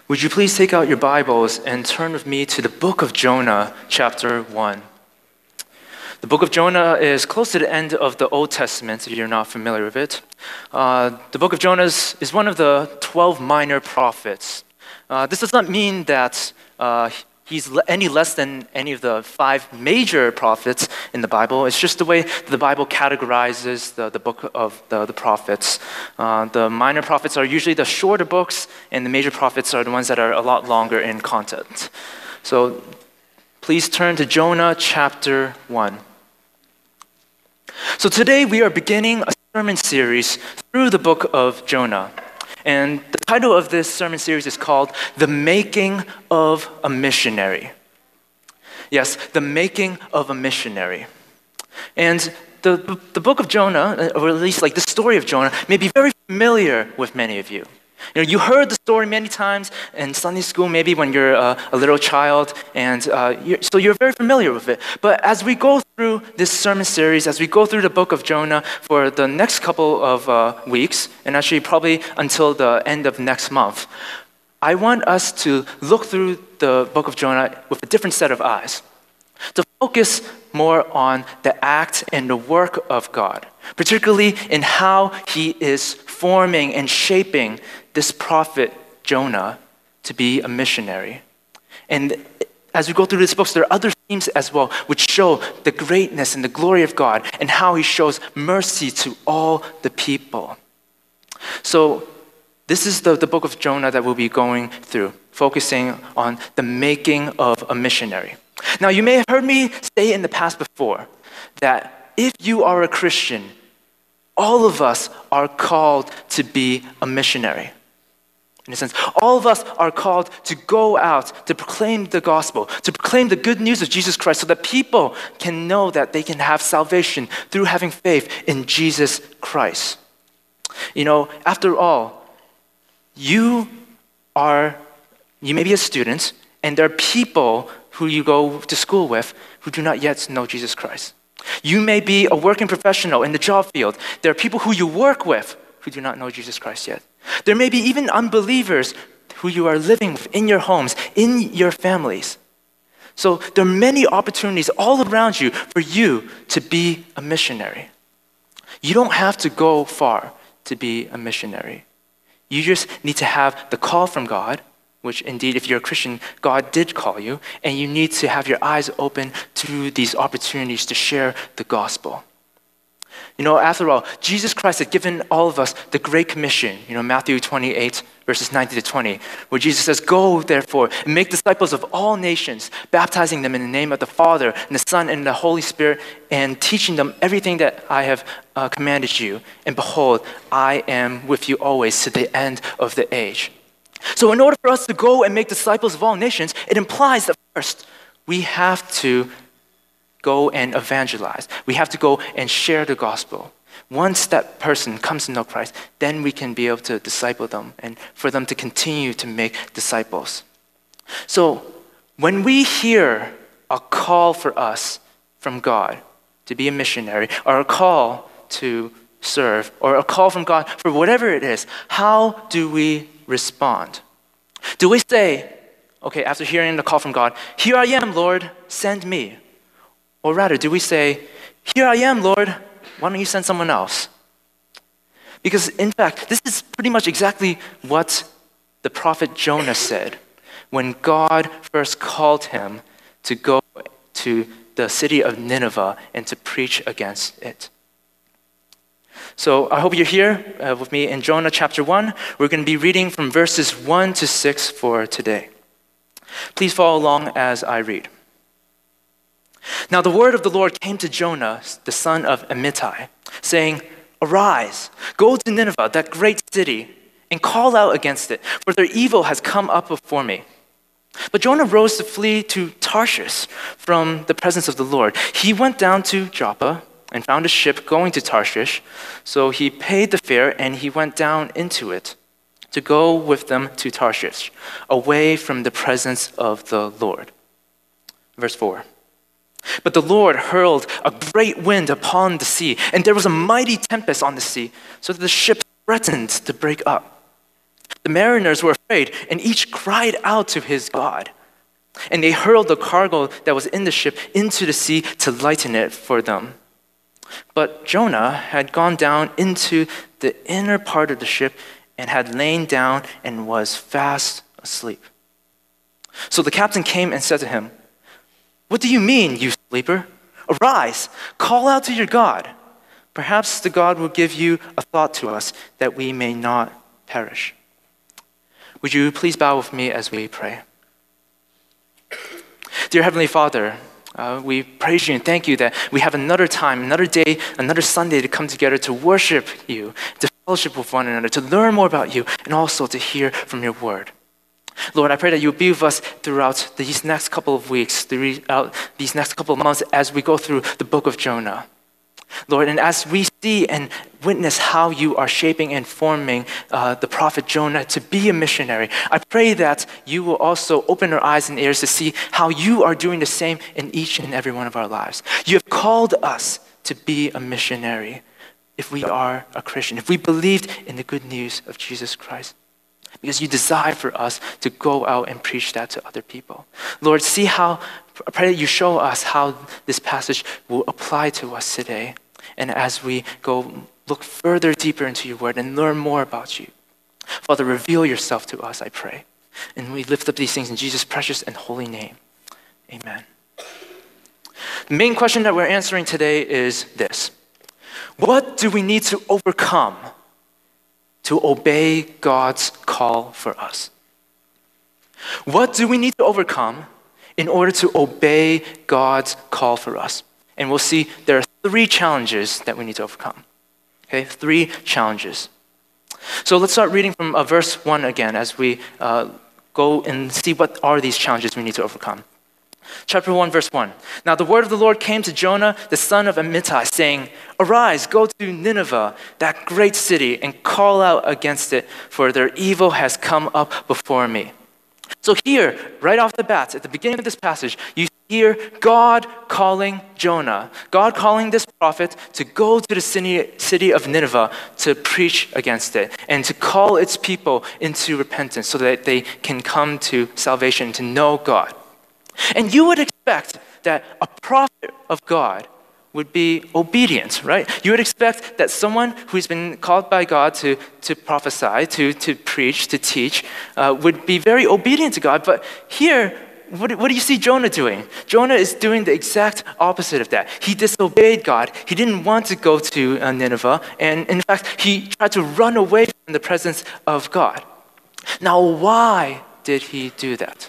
Would you please take out your Bibles and turn with me to the book of Jonah, chapter 1. The book of Jonah is close to the end of the Old Testament, if you're not familiar with it. The book of Jonah is one of the 12 minor prophets. This does not mean that he's any less than any of the 5 major prophets in the Bible. It's just the way the Bible categorizes the book of the prophets. The minor prophets are usually the shorter books, and the major prophets are the ones that are a lot longer in content. So please turn to Jonah chapter 1. So today we are beginning a sermon series through the book of Jonah. And the title of this sermon series is called The Making of a Missionary. Yes, The Making of a Missionary. And the book of Jonah, or at least like the story of Jonah, may be very familiar with many of you. You heard the story many times in Sunday school, maybe when you're a little child, and so you're very familiar with it. But as we go through this sermon series, as we go through the book of Jonah for the next couple of weeks, and actually probably until the end of next month, I want us to look through the book of Jonah with a different set of eyes, to focus more on the act and the work of God, particularly in how he is forming and shaping this prophet Jonah to be a missionary. And as we go through this book, there are other themes as well which show the greatness and the glory of God and how he shows mercy to all the people. So this is the book of Jonah that we'll be going through, focusing on the making of a missionary. Now, you may have heard me say in the past before that if you are a Christian, all of us are called to be a missionary. In a sense, all of us are called to go out to proclaim the gospel, to proclaim the good news of Jesus Christ so that people can know that they can have salvation through having faith in Jesus Christ. After all, you may be a student, and there are people who you go to school with who do not yet know Jesus Christ. You may be a working professional in the job field. There are people who you work with who do not know Jesus Christ yet. There may be even unbelievers who you are living with in your homes, in your families. So there are many opportunities all around you for you to be a missionary. You don't have to go far to be a missionary. You just need to have the call from God, which indeed, if you're a Christian, God did call you, and you need to have your eyes open to these opportunities to share the gospel. After all, Jesus Christ had given all of us the Great Commission, Matthew 28, verses 19 to 20, where Jesus says, "Go, therefore, and make disciples of all nations, baptizing them in the name of the Father, and the Son, and the Holy Spirit, and teaching them everything that I have commanded you. And behold, I am with you always to the end of the age." So in order for us to go and make disciples of all nations, it implies that first, we have to go and evangelize. We have to go and share the gospel. Once that person comes to know Christ, then we can be able to disciple them and for them to continue to make disciples. So when we hear a call for us from God to be a missionary, or a call to serve, or a call from God for whatever it is, how do we respond? Do we say, okay, after hearing the call from God, "Here I am, Lord, send me"? Or rather, do we say, "Here I am, Lord, why don't you send someone else?" Because in fact, this is pretty much exactly what the prophet Jonah said when God first called him to go to the city of Nineveh and to preach against it. So I hope you're here with me in Jonah chapter 1. We're going to be reading from verses 1 to 6 for today. Please follow along as I read. Now the word of the Lord came to Jonah, the son of Amittai, saying, "Arise, go to Nineveh, that great city, and call out against it, for their evil has come up before me." But Jonah rose to flee to Tarshish from the presence of the Lord. He went down to Joppa and found a ship going to Tarshish. So he paid the fare and he went down into it to go with them to Tarshish, away from the presence of the Lord. Verse 4. But the Lord hurled a great wind upon the sea, and there was a mighty tempest on the sea, so that the ship threatened to break up. The mariners were afraid, and each cried out to his God. And they hurled the cargo that was in the ship into the sea to lighten it for them. But Jonah had gone down into the inner part of the ship and had lain down and was fast asleep. So the captain came and said to him, "What do you mean, you sleeper? Arise, call out to your God. Perhaps the God will give you a thought to us that we may not perish." Would you please bow with me as we pray? Dear Heavenly Father, we praise you and thank you that we have another time, another day, another Sunday to come together to worship you, to fellowship with one another, to learn more about you, and also to hear from your word. Lord, I pray that you'll be with us throughout these next couple of weeks, throughout these next couple of months as we go through the book of Jonah. Lord, and as we see and witness how you are shaping and forming the prophet Jonah to be a missionary, I pray that you will also open our eyes and ears to see how you are doing the same in each and every one of our lives. You have called us to be a missionary if we are a Christian, if we believed in the good news of Jesus Christ. Because you desire for us to go out and preach that to other people. Lord, I pray that you show us how this passage will apply to us today. And as we go look further deeper into your word and learn more about you. Father, reveal yourself to us, I pray. And we lift up these things in Jesus' precious and holy name. Amen. The main question that we're answering today is this: what do we need to overcome to obey God's call for us? What do we need to overcome in order to obey God's call for us? And we'll see there are 3 challenges that we need to overcome. Okay, 3 challenges. So let's start reading from verse 1 again as we go and see what are these challenges we need to overcome. Chapter 1, verse 1. Now the word of the Lord came to Jonah, the son of Amittai, saying, "Arise, go to Nineveh, that great city, and call out against it, for their evil has come up before me." So here, right off the bat, at the beginning of this passage, you hear God calling Jonah, God calling this prophet to go to the city of Nineveh to preach against it and to call its people into repentance so that they can come to salvation, to know God. And you would expect that a prophet of God would be obedient, right? You would expect that someone who's been called by God to prophesy, to preach, to teach, would be very obedient to God. But here, what do you see Jonah doing? Jonah is doing the exact opposite of that. He disobeyed God. He didn't want to go to Nineveh. And in fact, he tried to run away from the presence of God. Now, why did he do that?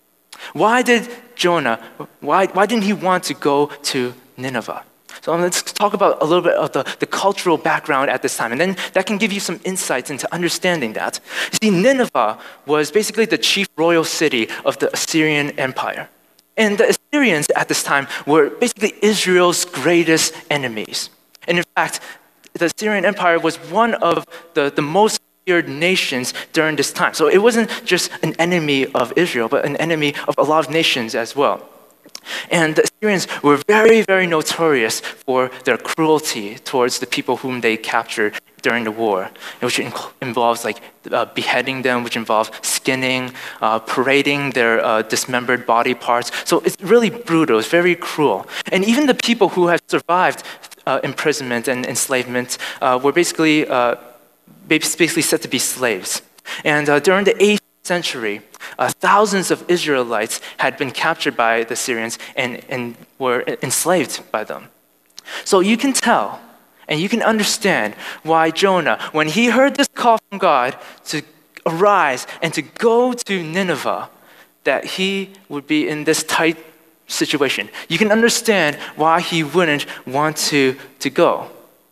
Why did Jonah, why didn't he want to go to Nineveh? So let's talk about a little bit of the cultural background at this time, and then that can give you some insights into understanding that. You see, Nineveh was basically the chief royal city of the Assyrian Empire. And the Assyrians at this time were basically Israel's greatest enemies. And in fact, the Assyrian Empire was one of the most feared nations during this time. So it wasn't just an enemy of Israel, but an enemy of a lot of nations as well. And the Assyrians were very, very notorious for their cruelty towards the people whom they captured during the war, which involves beheading them, which involves skinning, parading their dismembered body parts. So it's really brutal, it's very cruel. And even the people who have survived imprisonment and enslavement were basically said to be slaves. And during the 8th century, thousands of Israelites had been captured by the Syrians and were enslaved by them. So you can tell and you can understand why Jonah, when he heard this call from God to arise and to go to Nineveh, that he would be in this tight situation. You can understand why he wouldn't want to go.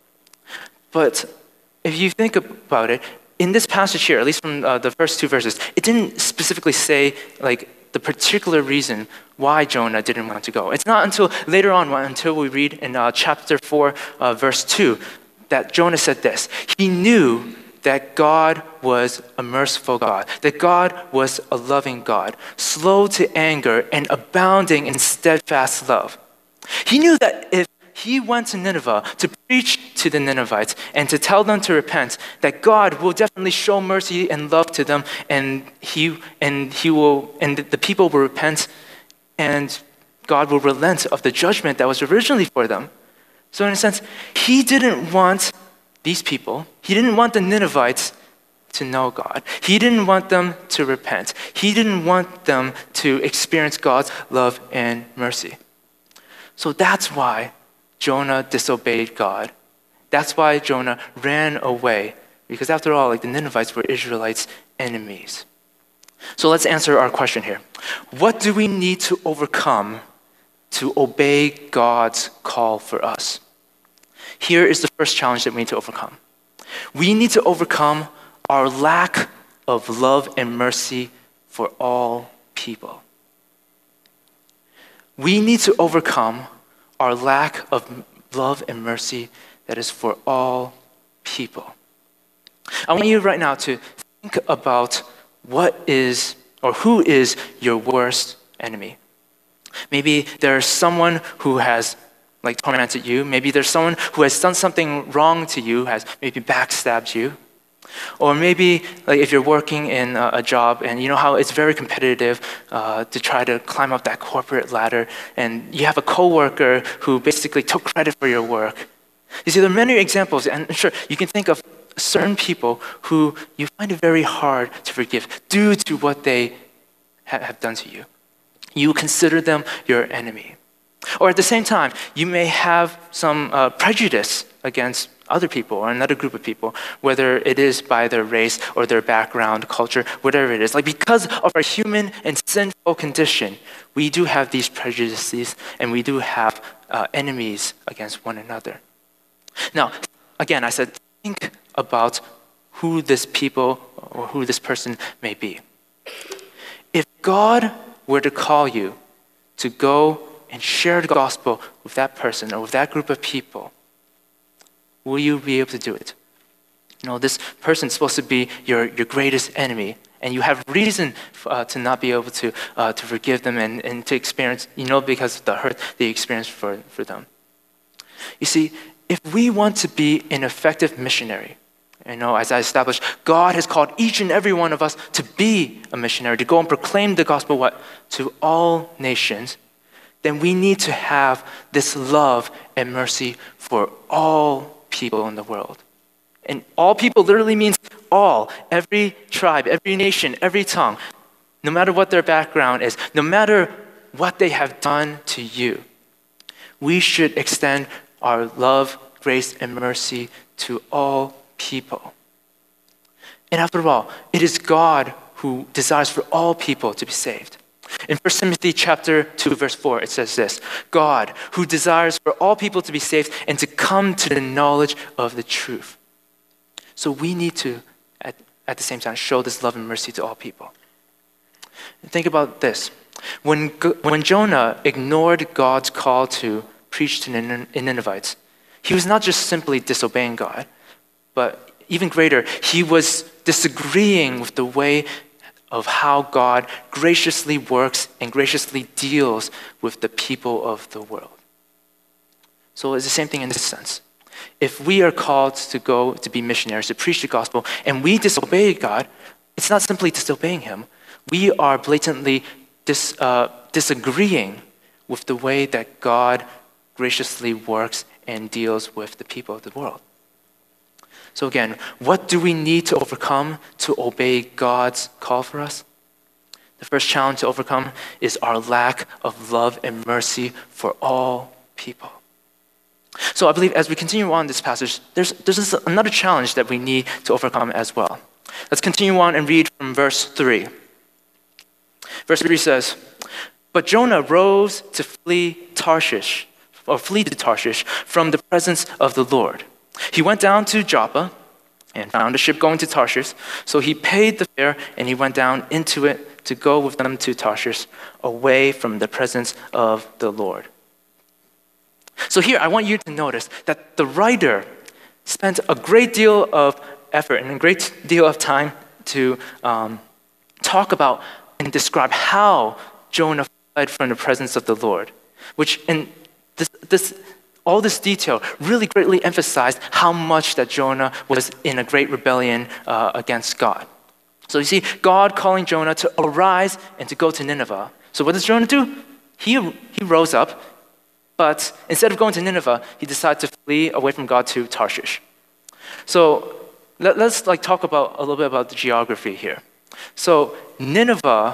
But if you think about it, in this passage here, at least from the first 2 verses, it didn't specifically say the particular reason why Jonah didn't want to go. It's not until later on, until we read in chapter 4, verse 2, that Jonah said this. He knew that God was a merciful God, that God was a loving God, slow to anger and abounding in steadfast love. He knew that if he went to Nineveh to preach to the Ninevites and to tell them to repent, that God will definitely show mercy and love to them, and the people will repent, and God will relent of the judgment that was originally for them. So in a sense, he didn't want these people, he didn't want the Ninevites to know God. He didn't want them to repent. He didn't want them to experience God's love and mercy. So that's why Jonah disobeyed God. That's why Jonah ran away. Because after all, the Ninevites were Israelites' enemies. So let's answer our question here. What do we need to overcome to obey God's call for us? Here is the first challenge that we need to overcome. We need to overcome our lack of love and mercy for all people. We need to overcome our lack of love and mercy that is for all people. I want you right now to think about what is or who is your worst enemy. Maybe there's someone who has tormented you. Maybe there's someone who has done something wrong to you, has maybe backstabbed you. Or maybe if you're working in a job and you know how it's very competitive to try to climb up that corporate ladder, and you have a coworker who basically took credit for your work. You see, there are many examples, and sure, you can think of certain people who you find it very hard to forgive due to what they have done to you. You consider them your enemy. Or at the same time, you may have some prejudice against other people or another group of people, whether it is by their race or their background, culture, whatever it is. Because of our human and sinful condition, we do have these prejudices and we do have enemies against one another. Now, again, I said, think about who this people or who this person may be. If God were to call you to go and share the gospel with that person or with that group of people, will you be able to do it? This person is supposed to be your greatest enemy, and you have reason to not be able to forgive them and to experience, because of the hurt they experienced for them. You see, if we want to be an effective missionary, as I established, God has called each and every one of us to be a missionary, to go and proclaim the gospel to all nations, then we need to have this love and mercy for all people in the world. And all people literally means all, every tribe, every nation, every tongue, no matter what their background is, no matter what they have done to you. We should extend our love, grace, and mercy to all people. And after all, it is God who desires for all people to be saved. In 1 Timothy chapter 2, verse 4, it says this: God, who desires for all people to be saved and to come to the knowledge of the truth. So we need to, at the same time, show this love and mercy to all people. And think about this. When Jonah ignored God's call to preach to the Ninevites, he was not just simply disobeying God, but even greater, he was disagreeing with the way of how God graciously works and graciously deals with the people of the world. So it's the same thing in this sense. If we are called to go to be missionaries, to preach the gospel, and we disobey God, it's not simply disobeying him. We are blatantly disagreeing with the way that God graciously works and deals with the people of the world. So again, what do we need to overcome to obey God's call for us? The first challenge to overcome is our lack of love and mercy for all people. So I believe as we continue on this passage, there's another challenge that we need to overcome as well. Let's continue on and read from verse 3. Verse 3 says, "But Jonah rose to flee to Tarshish from the presence of the Lord. He went down to Joppa and found a ship going to Tarshish. So he paid the fare and he went down into it to go with them to Tarshish, away from the presence of the Lord." So here I want you to notice that the writer spent a great deal of effort and a great deal of time to talk about and describe how Jonah fled from the presence of the Lord, which in this all this detail really greatly emphasized how much that Jonah was in a great rebellion against God. So you see, God calling Jonah to arise and to go to Nineveh. So what does Jonah do? He rose up, but instead of going to Nineveh, he decided to flee away from God to Tarshish. So let's talk about a little bit about the geography here. So Nineveh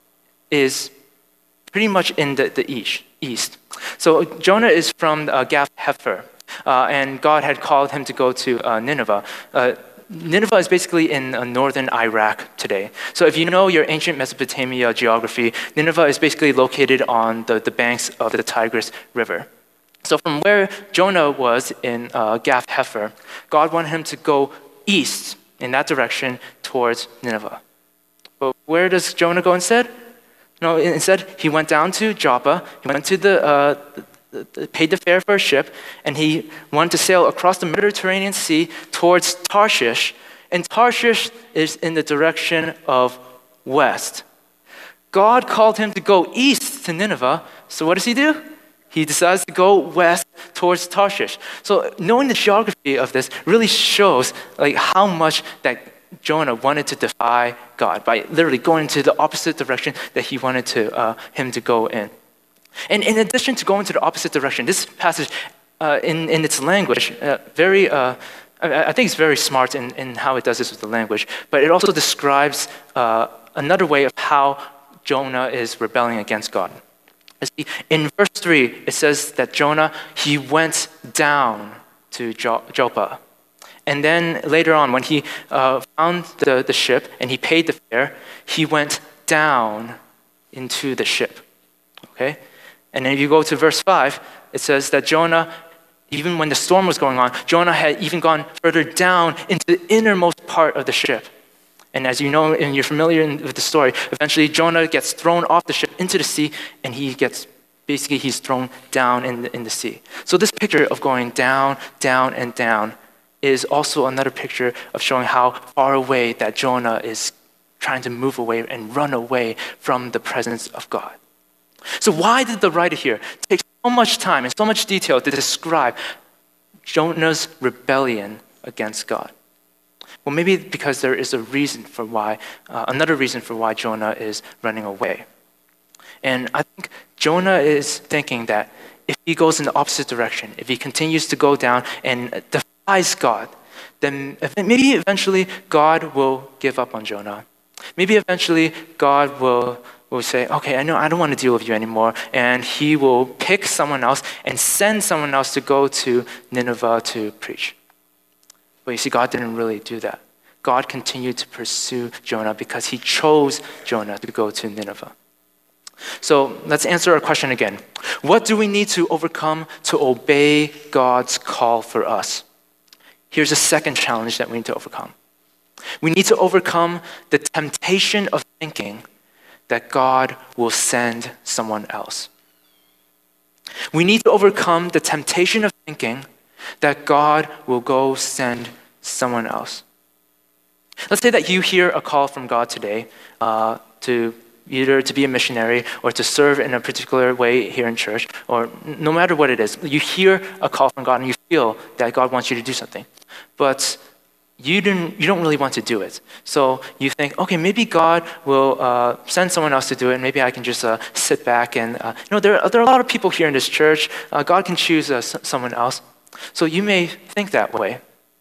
is pretty much in the east. So Jonah is from Gath Hepher, and God had called him to go to Nineveh. Nineveh is basically in northern Iraq today. So if you know your ancient Mesopotamia geography, Nineveh is basically located on the banks of the Tigris River. So from where Jonah was in Gath Hepher, God wanted him to go east in that direction towards Nineveh. But where does Jonah go instead? No, instead he went down to Joppa. He went to paid the fare for a ship, and he wanted to sail across the Mediterranean Sea towards Tarshish. And Tarshish is in the direction of west. God called him to go east to Nineveh. So what does he do? He decides to go west towards Tarshish. So knowing the geography of this really shows how much that Jonah wanted to defy God by literally going into the opposite direction that he wanted him to go in. And in addition to going to the opposite direction, this passage, in its language, I think it's very smart in how it does this with the language, but it also describes another way of how Jonah is rebelling against God. In verse 3, it says that Jonah, he went down to Joppa. And then later on, when he found the ship and he paid the fare, he went down into the ship. Okay? And then if you go to verse 5, it says that Jonah, even when the storm was going on, Jonah had even gone further down into the innermost part of the ship. And as you know, and you're familiar with the story, eventually Jonah gets thrown off the ship into the sea, and he's thrown down in the sea. So this picture of going down, down, and down is also another picture of showing how far away that Jonah is trying to move away and run away from the presence of God. So why did the writer here take so much time and so much detail to describe Jonah's rebellion against God? Well, maybe because there is another reason for why Jonah is running away. And I think Jonah is thinking that if he goes in the opposite direction, if he continues to go down and defies God, then maybe eventually God will give up on Jonah. Maybe eventually God will say, okay, I don't want to deal with you anymore, and he will pick someone else and send someone else to go to Nineveh to preach. But you see, God didn't really do that. God continued to pursue Jonah because he chose Jonah to go to Nineveh. So let's answer our question again. What do we need to overcome to obey God's call for us? Here's a second challenge that we need to overcome. We need to overcome the temptation of thinking that God will send someone else. We need to overcome the temptation of thinking that God will go send someone else. Let's say that you hear a call from God today to either to be a missionary or to serve in a particular way here in church, or no matter what it is, you hear a call from God and you feel that God wants you to do something, but you don't really want to do it. So you think, okay, maybe God will send someone else to do it, and maybe I can just sit back and, there are a lot of people here in this church. God can choose someone else. So you may think that way.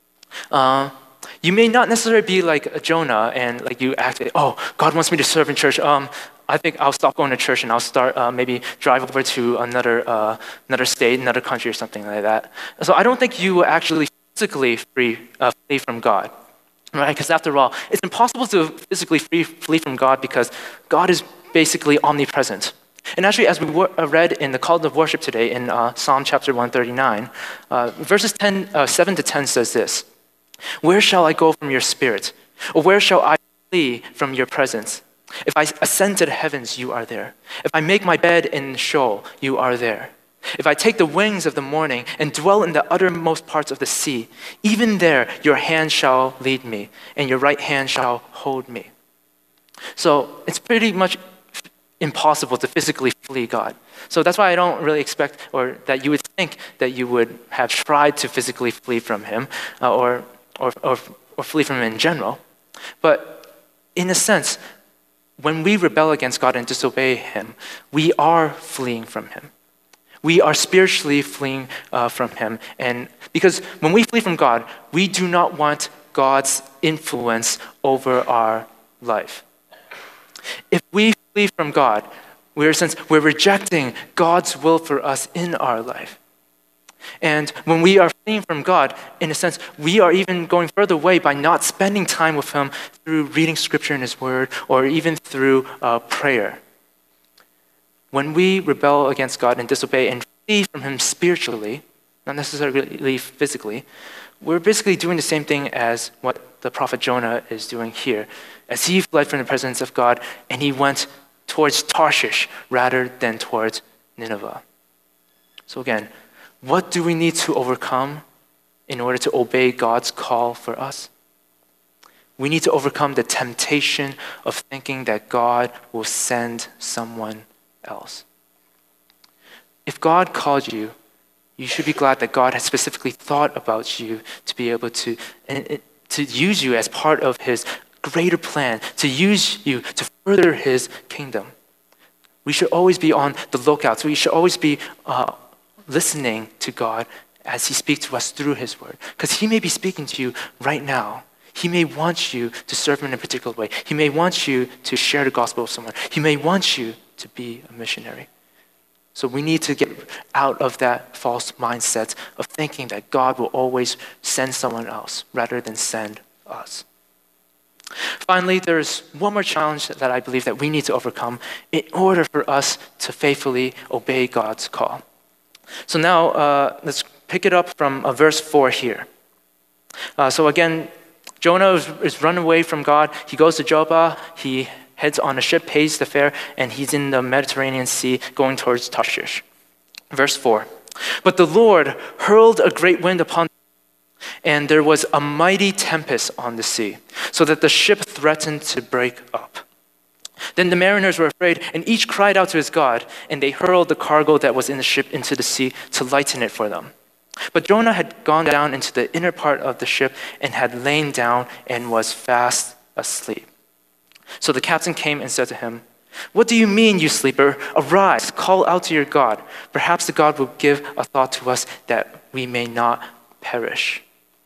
You may not necessarily be like Jonah and you act, oh, God wants me to serve in church. I think I'll stop going to church and I'll start maybe drive over to another state, another country or something like that. So I don't think you will actually physically flee from God, right? Because after all, it's impossible to physically flee from God because God is basically omnipresent. And actually, as we read in the call to worship today in Psalm chapter 139, verses 7 to 10 says this: "Where shall I go from your spirit? Or where shall I flee from your presence? If I ascend to the heavens, you are there. If I make my bed in Sheol, you are there. If I take the wings of the morning and dwell in the uttermost parts of the sea, even there your hand shall lead me, and your right hand shall hold me." So it's pretty much impossible to physically flee God. So that's why I don't really expect, or that you would think that you would have tried to physically flee from him, or flee from him in general. But in a sense, when we rebel against God and disobey him, we are fleeing from him. We are spiritually fleeing from him. And because when we flee from God, we do not want God's influence over our life. If we flee from God, we're rejecting God's will for us in our life. And when we are fleeing from God, in a sense, we are even going further away by not spending time with him through reading scripture in his word, or even through prayer. When we rebel against God and disobey and flee from him spiritually, not necessarily physically, we're basically doing the same thing as what the prophet Jonah is doing here, as he fled from the presence of God and he went towards Tarshish rather than towards Nineveh. So again, what do we need to overcome in order to obey God's call for us? We need to overcome the temptation of thinking that God will send someone else. If God called you, you should be glad that God has specifically thought about you to be able to use you as part of his greater plan, to use you to further his kingdom. We should always be on the lookout. So we should always be listening to God as he speaks to us through his word. Because he may be speaking to you right now. He may want you to serve him in a particular way. He may want you to share the gospel with someone. He may want you to be a missionary. So we need to get out of that false mindset of thinking that God will always send someone else rather than send us. Finally, there's one more challenge that I believe that we need to overcome in order for us to faithfully obey God's call. So now let's pick it up from verse 4 here. So again, Jonah is run away from God. He goes to Joppa. He heads on a ship, pays the fare, and he's in the Mediterranean Sea going towards Tarshish. Verse 4. But the Lord hurled a great wind upon, and there was a mighty tempest on the sea, so that the ship threatened to break up. Then the mariners were afraid, and each cried out to his God, and they hurled the cargo that was in the ship into the sea to lighten it for them. But Jonah had gone down into the inner part of the ship and had lain down and was fast asleep. So the captain came and said to him, "What do you mean, you sleeper? Arise, call out to your God. Perhaps the God will give a thought to us that we may not perish."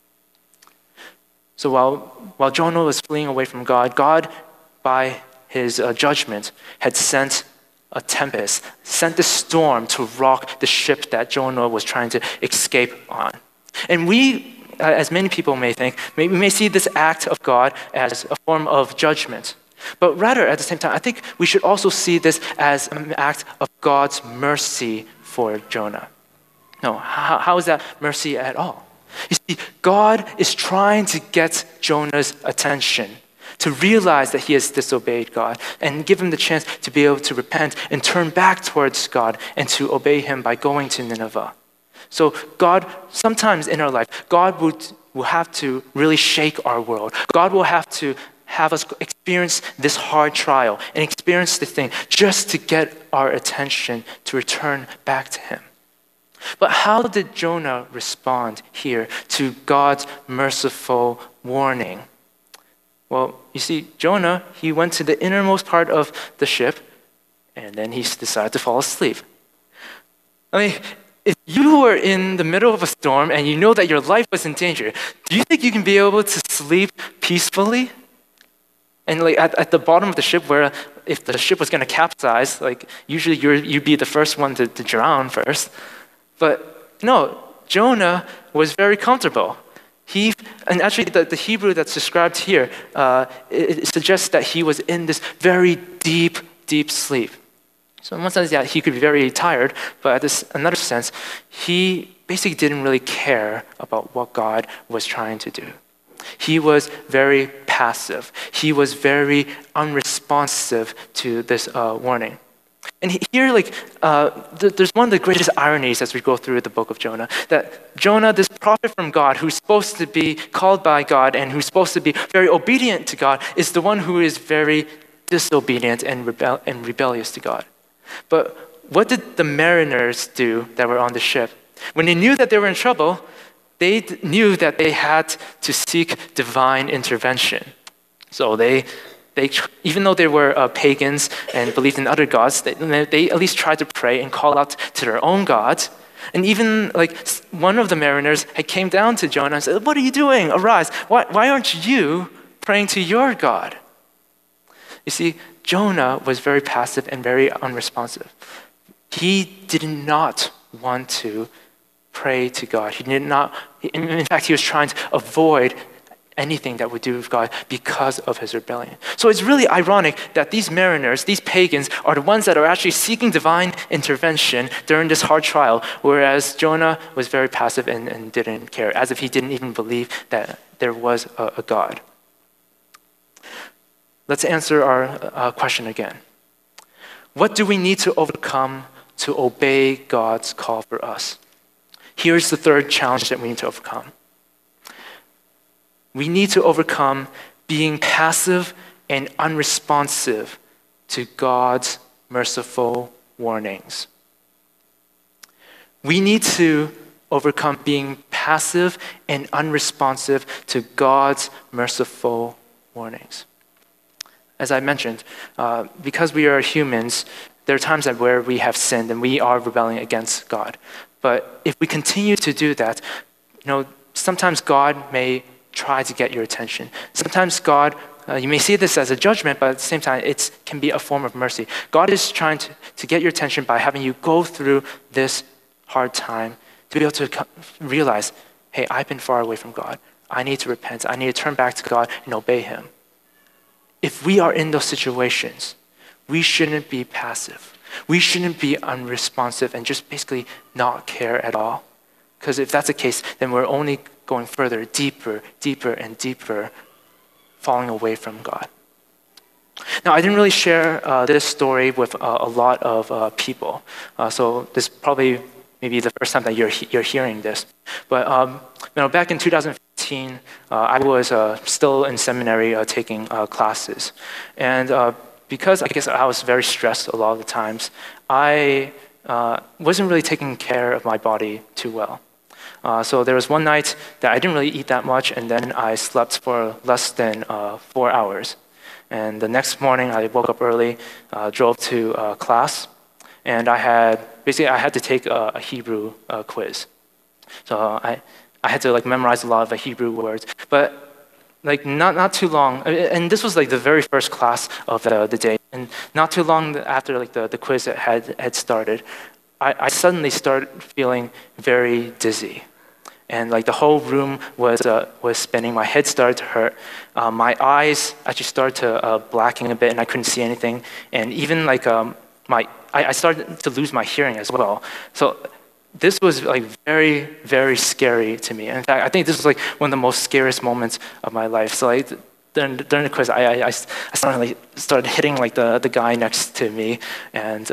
So while Jonah was fleeing away from God, God, by his judgment, had sent a tempest, sent the storm to rock the ship that Jonah was trying to escape on. And we, as many people may think, we may see this act of God as a form of judgment. But rather, at the same time, I think we should also see this as an act of God's mercy for Jonah. No, how is that mercy at all? You see, God is trying to get Jonah's attention, to realize that he has disobeyed God, and give him the chance to be able to repent and turn back towards God and to obey him by going to Nineveh. So God, sometimes in our life, God will have to really shake our world. God will have to have us experience this hard trial and experience the thing just to get our attention to return back to him. But how did Jonah respond here to God's merciful warning? Well, you see, Jonah, he went to the innermost part of the ship and then he decided to fall asleep. I mean, if you were in the middle of a storm and you know that your life was in danger, do you think you can be able to sleep peacefully? And like at the bottom of the ship, where if the ship was going to capsize, like usually you'd be the first one to drown first. But no, Jonah was very comfortable. And actually the Hebrew that's described here, it suggests that he was in this very deep, deep sleep. So in one sense, yeah, he could be very tired, but in another sense, he basically didn't really care about what God was trying to do. He was very passive. He was very unresponsive to this warning. And here, there's one of the greatest ironies as we go through the book of Jonah, that Jonah, this prophet from God, who's supposed to be called by God and who's supposed to be very obedient to God, is the one who is very disobedient and rebellious to God. But what did the mariners do that were on the ship? When they knew that they were in trouble, they knew that they had to seek divine intervention. So they even though they were pagans and believed in other gods, they at least tried to pray and call out to their own gods. And even like one of the mariners had came down to Jonah and said, "What are you doing? Arise. Why aren't you praying to your God?" You see, Jonah was very passive and very unresponsive. He did not want to pray to God. He did not, in fact, he was trying to avoid anything that would do with God because of his rebellion. So it's really ironic that these mariners, these pagans, are the ones that are actually seeking divine intervention during this hard trial, whereas Jonah was very passive and didn't care, as if he didn't even believe that there was a God. Let's answer our question again. What do we need to overcome to obey God's call for us? Here's the third challenge that we need to overcome. We need to overcome being passive and unresponsive to God's merciful warnings. We need to overcome being passive and unresponsive to God's merciful warnings. As I mentioned, because we are humans, there are times where we have sinned and we are rebelling against God. But if we continue to do that, sometimes God may try to get your attention. Sometimes God, you may see this as a judgment, but at the same time, it can be a form of mercy. God is trying to get your attention by having you go through this hard time to be able to realize, hey, I've been far away from God. I need to repent. I need to turn back to God and obey Him. If we are in those situations, we shouldn't be passive. We shouldn't be unresponsive and just basically not care at all. Because if that's the case, then we're only going further, deeper, and deeper, falling away from God. Now, I didn't really share this story with a lot of people. So this is probably maybe the first time that you're hearing this. But back in 2015, I was still in seminary taking classes. And because I guess I was very stressed a lot of the times, I wasn't really taking care of my body too well. So there was one night that I didn't really eat that much, and then I slept for less than 4 hours. And the next morning, I woke up early, drove to class, and I had to take a Hebrew quiz. So I had to memorize a lot of the Hebrew words, but not too long, and this was the very first class of the day, and not too long after the quiz had started, I suddenly started feeling very dizzy. And the whole room was spinning. My head started to hurt. My eyes actually started to blacken a bit, and I couldn't see anything. And even I started to lose my hearing as well. So this was very, very scary to me. In fact, I think this was one of the most scariest moments of my life. So during the quiz, I suddenly started hitting the guy next to me, and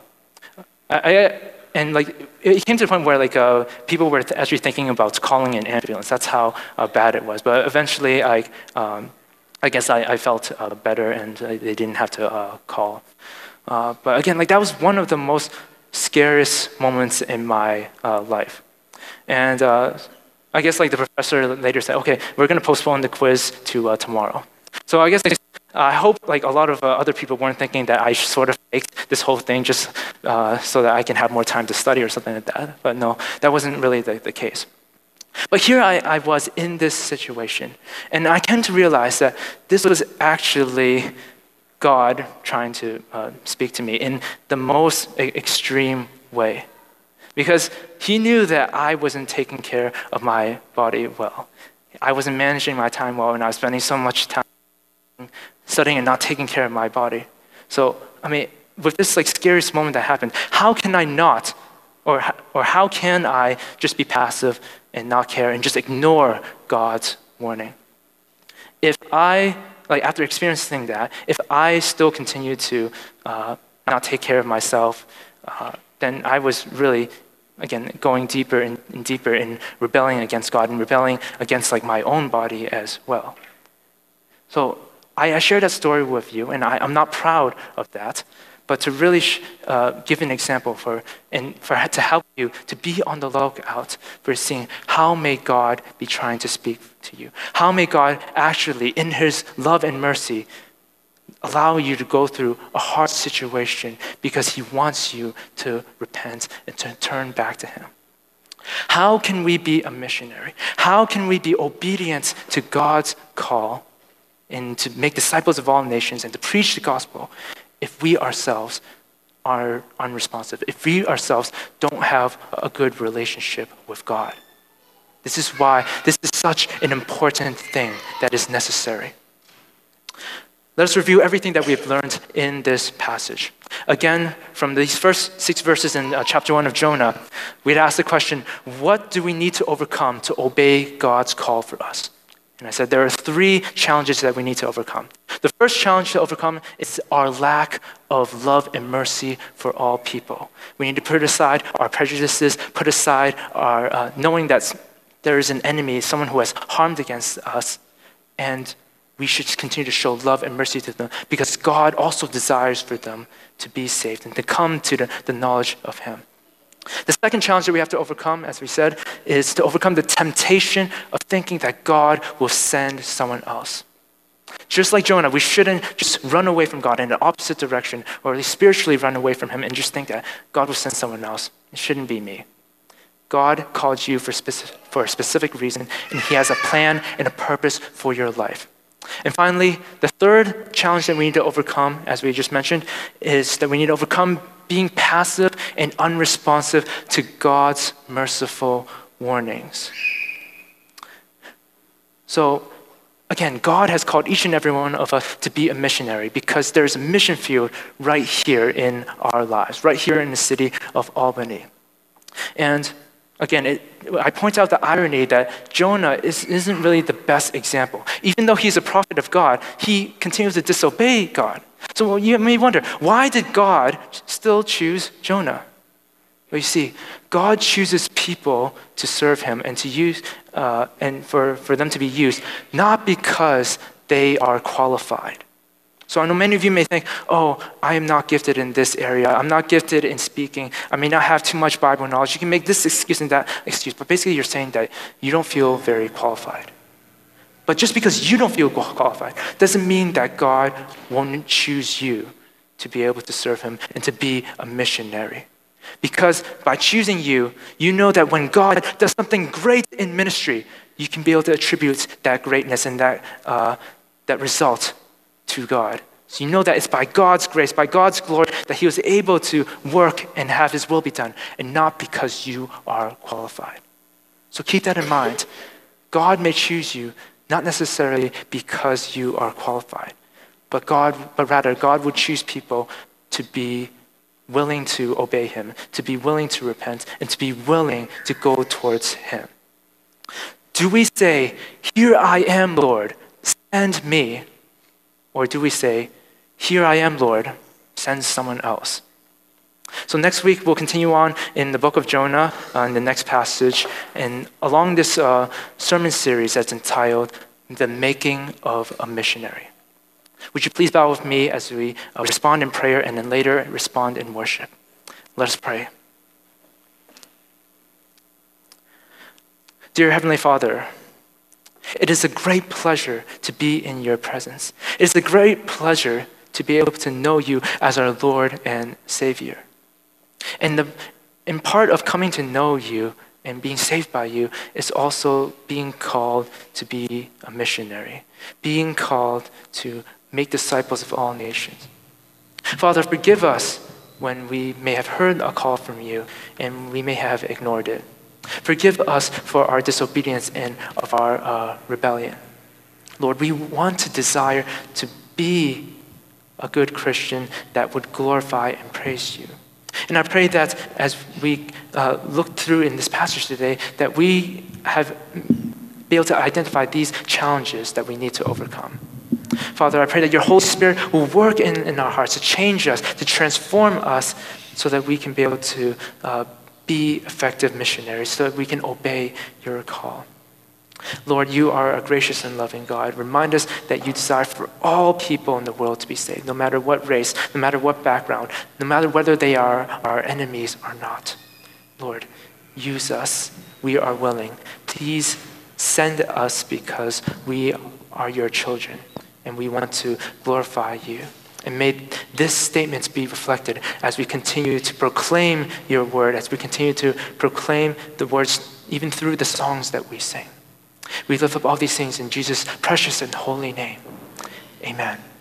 it came to the point where people were actually thinking about calling an ambulance. That's how bad it was. But eventually, I guess I felt better, and they didn't have to call. But again, that was one of the most scariest moments in my life. And I guess the professor later said, "Okay, we're going to postpone the quiz to tomorrow." So I guess I hope a lot of other people weren't thinking that I sort of faked this whole thing just so that I can have more time to study or something like that. But no, that wasn't really the case. But here I was in this situation, and I came to realize that this was actually God trying to speak to me in the most extreme way. Because He knew that I wasn't taking care of my body well. I wasn't managing my time well, and I was spending so much time studying and not taking care of my body. So, with this scariest moment that happened, how can I not, or how can I just be passive and not care and just ignore God's warning? If I, after experiencing that, if I still continue to not take care of myself, then I was really, again, going deeper and deeper in rebelling against God and rebelling against my own body as well. So I share that story with you, and I'm not proud of that, but to really give an example to help you to be on the lookout for seeing how may God be trying to speak to you. How may God actually, in his love and mercy, allow you to go through a hard situation because he wants you to repent and to turn back to him. How can we be a missionary? How can we be obedient to God's call and to make disciples of all nations and to preach the gospel if we ourselves are unresponsive, if we ourselves don't have a good relationship with God? This is why this is such an important thing that is necessary. Let us review everything that we have learned in this passage. Again, from these first 6 verses in chapter 1 of Jonah, we'd ask the question, what do we need to overcome to obey God's call for us? And I said there are 3 challenges that we need to overcome. The first challenge to overcome is our lack of love and mercy for all people. We need to put aside our prejudices, put aside our knowing that there is an enemy, someone who has harmed against us, and we should continue to show love and mercy to them because God also desires for them to be saved and to come to the knowledge of him. The second challenge that we have to overcome, as we said, is to overcome the temptation of thinking that God will send someone else. Just like Jonah, we shouldn't just run away from God in the opposite direction, or at least spiritually run away from him and just think that God will send someone else. It shouldn't be me. God called you for a specific reason, and he has a plan and a purpose for your life. And finally, the third challenge that we need to overcome, as we just mentioned, is that we need to overcome being passive and unresponsive to God's merciful warnings. So, again, God has called each and every one of us to be a missionary because there's a mission field right here in our lives, right here in the city of Albany. And again, I point out the irony that Jonah isn't really the best example. Even though he's a prophet of God, he continues to disobey God. So you may wonder, why did God still choose Jonah? Well, you see, God chooses people to serve him and to use, and for them to be used, not because they are qualified. So I know many of you may think, oh, I am not gifted in this area. I'm not gifted in speaking. I may not have too much Bible knowledge. You can make this excuse and that excuse, but basically you're saying that you don't feel very qualified. But just because you don't feel qualified doesn't mean that God won't choose you to be able to serve him and to be a missionary. Because by choosing you, you know that when God does something great in ministry, you can be able to attribute that greatness and that result to God. So you know that it's by God's grace, by God's glory, that he was able to work and have his will be done, and not because you are qualified. So keep that in mind. God may choose you not necessarily because you are qualified, but rather God would choose people to be willing to obey him, to be willing to repent, and to be willing to go towards him. Do we say, "Here I am, Lord, send me"? Or do we say, "Here I am, Lord, send someone else"? So next week, we'll continue on in the book of Jonah, in the next passage, and along this sermon series that's entitled, The Making of a Missionary. Would you please bow with me as we respond in prayer and then later respond in worship? Let us pray. Dear Heavenly Father, it is a great pleasure to be in your presence. It is a great pleasure to be able to know you as our Lord and Savior. And in part of coming to know you and being saved by you is also being called to be a missionary, being called to make disciples of all nations. Father, forgive us when we may have heard a call from you and we may have ignored it. Forgive us for our disobedience and of our rebellion. Lord, we want to desire to be a good Christian that would glorify and praise you. And I pray that as we look through in this passage today, that we have be able to identify these challenges that we need to overcome. Father, I pray that your Holy Spirit will work in our hearts to change us, to transform us so that we can be able to be effective missionaries, so that we can obey your call. Lord, you are a gracious and loving God. Remind us that you desire for all people in the world to be saved, no matter what race, no matter what background, no matter whether they are our enemies or not. Lord, use us. We are willing. Please send us because we are your children and we want to glorify you. And may this statement be reflected as we continue to proclaim your word, as we continue to proclaim the words even through the songs that we sing. We lift up all these things in Jesus' precious and holy name. Amen.